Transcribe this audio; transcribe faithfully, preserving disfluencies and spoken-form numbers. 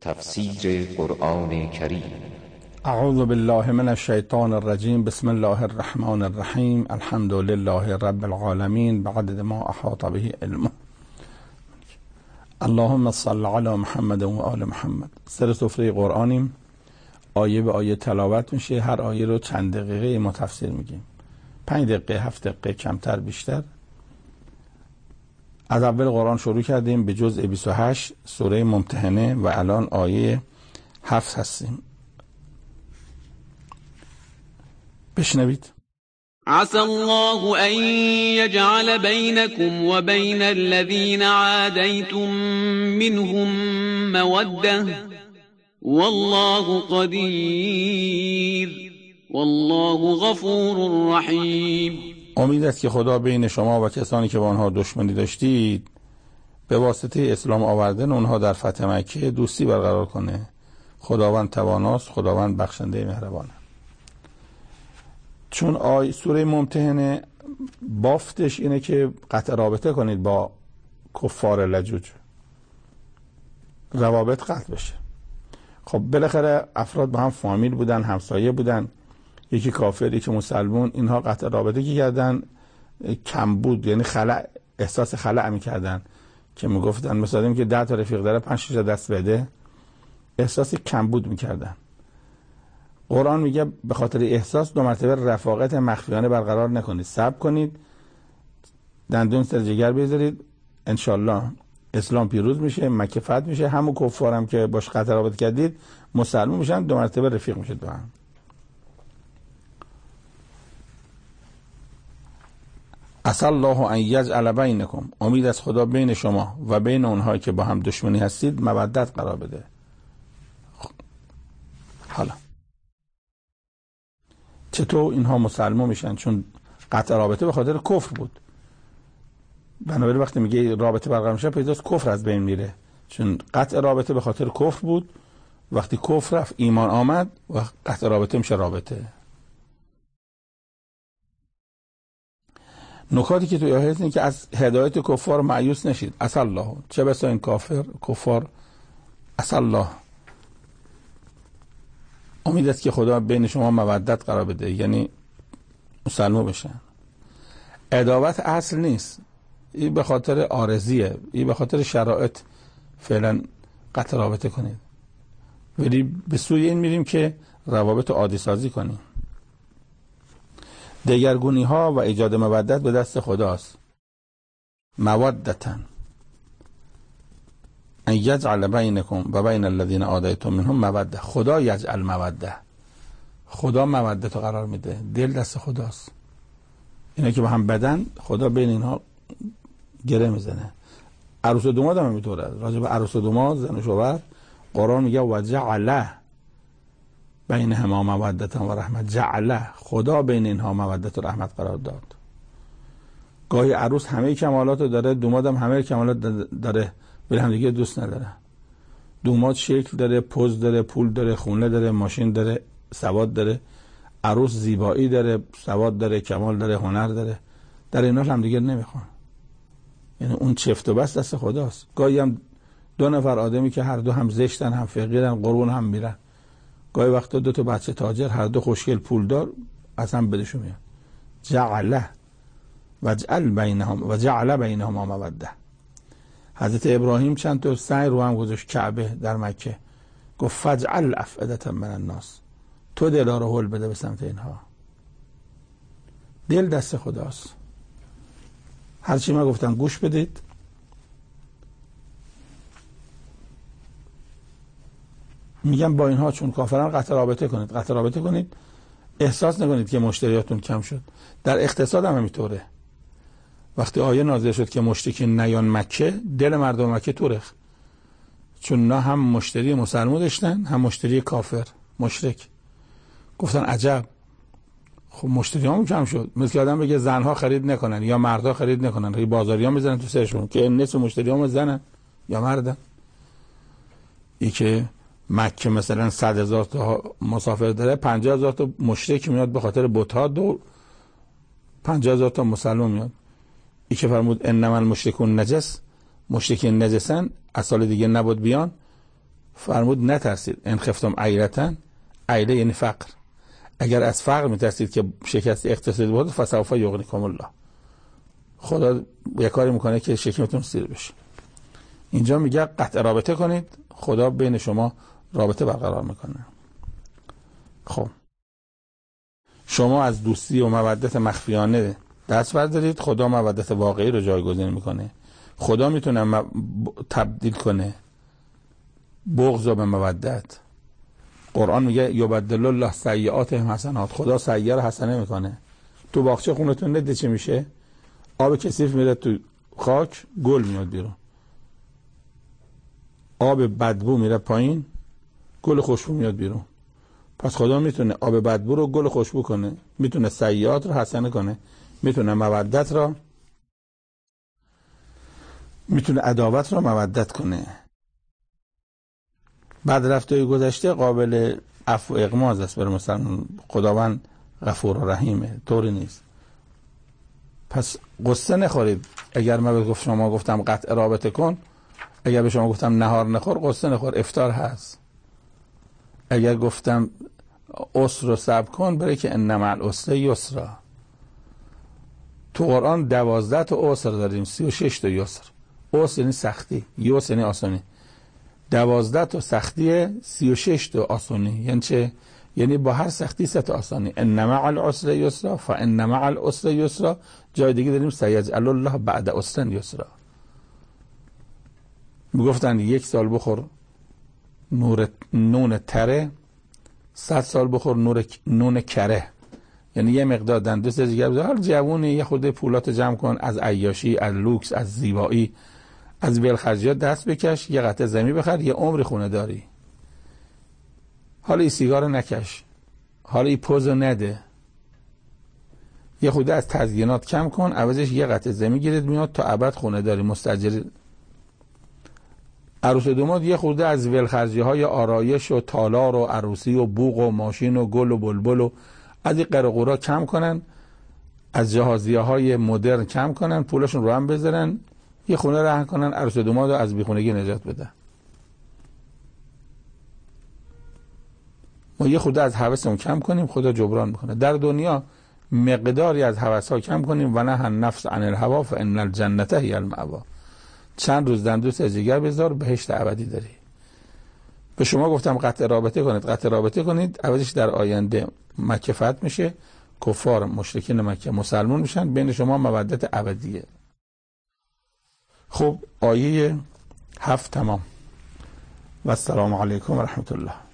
تفسیر قرآن کریم. اعوذ بالله من الشیطان الرجیم. بسم الله الرحمن الرحیم. الحمد لله رب العالمین بعدد ما احاط به علمه. اللهم صل علی محمد و آل محمد. سر سفره قرآنیم، آیه به آیه تلاوت میشه. هر آیه رو چند دقیقه ما تفسیر میگیم، پنج دقیقه، هفت دقیقه، کمتر بیشتر. از اول قرآن شروع کردیم به جزء بیست و هشت سوره ممتحنه و الان آیه هفت هستیم. بشنوید. عسى الله أن يجعل بينكم وبين الذين عاديتم منهم مودة والله قدير والله غفور رحيم. امید است که خدا بین شما و کسانی که با آنها دشمنی داشتید به واسطه اسلام آوردن اونها در فتح مکه دوستی برقرار کنه. خداوند تواناست، خداوند بخشنده مهربانه. چون آی سوره ممتحنه بافتش اینه که قطع رابطه کنید با کفار لجوج، روابط قطع بشه. خب بالاخره افراد با هم فامیل بودن، همسایه بودن، یکی کافر یکی مسلمون، اینها قطع رابطه که کردن کم بود، یعنی خلع، احساس خلع میکردن که میگفتن مثلا این که ده تا رفیق داره پنج شش دست بده، احساس کم بود میکردن. قرآن میگه به خاطر احساس دو مرتبه رفاقت مخفیانه برقرار نکنید، صبر کنید، دندون سر جگر بذارید، انشالله اسلام پیروز میشه، مکه فتح میشه، همون کفارم که باش قطع رابطه کردید مسلمون میشن، دو مرتبه رفیق میشید با هم. عسى الله ان یجعل بینکم، امید از خدا بین شما و بین اونهایی که با هم دشمنی هستید مودت قرار بده. حالا چطور اینها مسلمان میشن؟ چون قطع رابطه به خاطر کفر بود، بنابراین وقتی میگه رابطه برقرار میشه پیداست کفر از بین میره. چون قطع رابطه به خاطر کفر بود، وقتی کفر رفت ایمان آمد و قطع رابطه میشه رابطه. نکاتی که توی آیه اینه که از هدایت کفار مایوس نشید. عسى الله، چه بسا این کافر کفار، عسى الله، امید است که خدا بین شما مودت قرار بده، یعنی مسلمان بشن. عداوت اصل نیست، این به خاطر عارضیه، این به خاطر شرایط فعلا قطع رابطه کنید، ولی به سوی این میریم که روابط عادی سازی کنیم. دگرگونی ها و ایجاد مودت به دست خداست. مودتن ان یجعل بینکم و بین الذین عادیتم منهم موده. خدا یجعل موده، خدا مودت رو قرار میده، دل دست خداست. اینا که با هم بدن خدا بین اینها گره میزنه. عروس و داماد هم همینطوره. راجع به عروس و داماد، زن و شوهر، قرآن میگه و جعل بینهما مودة و رحمت. جعل، خدا بین اینها مودت و رحمت قرار داد. گاهی عروس همه کمالات داره، داماد هم همه کمالات داره، ولی هم دیگه دوست نداره. داماد شکل داره، پوز داره، پول داره، خونه داره، ماشین داره، سواد داره. عروس زیبایی داره، سواد داره، کمال داره، هنر داره. در اینا هم دیگه نمیخوان. یعنی اون چفت و بست دست خداست. گاهی هم دو نفر آدمی که هر دو هم زشتن، هم فقیرن، قربون هم میرن. گاهی وقتا دو تا بچه تاجر، هر دو خوشگل پولدار، اصلا بدشون میاد. جعل و جعل بینهم و جعل بینهما موده. حضرت ابراهیم چند تا سنگ رو هم گذاشت کعبه در مکه، گفت فجعل افئدة من الناس، تو دلا رو هل بده به سمت اینها. دل دست خداست. هرچی من گفتم گوش بدید. میگم با اینها چون کافران قطع رابطه کنید، قطع رابطه کنید، احساس نکنید که مشتریاتون کم شد. در اقتصاد هم همینطوره. وقتی آیه نازل شد که مشرکین نیان مکه، دل مردم مکه تورخ، چون نه هم مشتری مسلمان داشتن هم مشتری کافر مشرک. گفتن عجب، خب مشتری هم کم شد. مثل آدم بگه زنها خرید نکنن یا مردها خرید نکنن، هی بازاریان میزنن تو سرشون که نصف مشتری هم زنن یا مردن. ای که مکه مثلا صد هزار تا مسافر داره، پنجاه هزار تا مشرک میاد به خاطر بت‌ها، دو پنجاه هزار تا مسلمان میاد. ای که فرمود انما المشرکون نجس، مشرکین نجسن، از سال دیگه نبود بیان، فرمود نترسید. ان خفتم عیلتن، عیله یعنی فقر، اگر از فقر میترسید که شکست اقتصادی بود فسوف یغنیکم الله، خدا یه کاری میکنه که شکمتون سیر بشه. اینجا میگه قطع رابطه کنید، خدا بین شما رابطه برقرار میکنه. خب شما از دوستی و مودت مخفیانه دست بردارید، خدا مودت واقعی رو جایگزین میکنه. خدا میتونه تبدیل کنه بغض به مودت. قرآن میگه یبدل الله سیئاتهم حسنات، خدا سیئه رو حسنه میکنه. تو باغچه خونتون ندید چه میشه؟ آب کثیف میره تو خاک، گل میاد بیرون. آب بدبو میره پایین، گل خوشبو میاد بیرون. پس خدا میتونه آب بدبو رو گل خوشبو کنه، میتونه سیئات رو حسنه کنه، میتونه مودت رو، میتونه عداوت رو مودت کنه. بعد رفتهای گذشته قابل عفو و اغماض است برای مسلمان. خداوند غفور و رحیمه، طوری نیست. پس قصه نخورید. اگر من به شما گفتم قطع رابطه کن، اگر به شما گفتم نهار نخور، قصه نخور، افطار هست. اگر گفتم عسر رو صبر کن، برای که ان مع العسر یسرا. تو قرآن دوازده تا عسر داریم، سی و شش تا یسر. عسر یعنی سختی، یسر یعنی آسانی. دوازده تا سختیه، سی و شش تا آسانی. یعنی چه؟ یعنی با هر سختی سه تا آسانی. ان مع العسر یسرا فان مع العسر یسرا. جای دیگه داریم سیجعل الله بعد عسر یسرا. میگفتن یک سال بخور نور نون تره، صد سال بخور نور نون کره. یعنی یه مقدار دندوس دیگه بذار، حال جوونی یه خورده پولات جمع کن، از عیاشی، از لوکس، از زیبایی، از ولخرجیات دست بکش، یه قطعه زمین بخر، یه عمر خونه داری. حالا این سیگار نکش، حالا این پوزو نده، یه خورده از تزیینات کم کن، عوضش یه قطعه زمین گیرد میاد تا ابد خونه داری مستاجر. عروس و داماد یه خورده از ولخرجی های آرایش و تالار و عروسی و بوق و ماشین و گل و بلبل و از این قرقورا کم کنن، از جهازیه های مدرن کم کنن، پولشون رو هم بذارن، یه خونه رهن کنن، عروس و داماد رو از بیخونگی نجات بده. ما یه خورده از هوسمون کم کنیم، خدا جبران میکنه. در دنیا مقداری از هوس‌ها کم کنیم و نه النفس عن الهوا فان الجنة هی المأوا. چند روز دندوس جگر بذار، بهشت ابدی داری. به شما گفتم قطع رابطه کنید، قطع رابطه کنید، عوضش در آینده مکه فتح میشه، کفار مشرکین مکه مسلمان میشن، بین شما مودت ابدیه. خب آیه هفت تمام. و السلام علیکم و رحمت الله.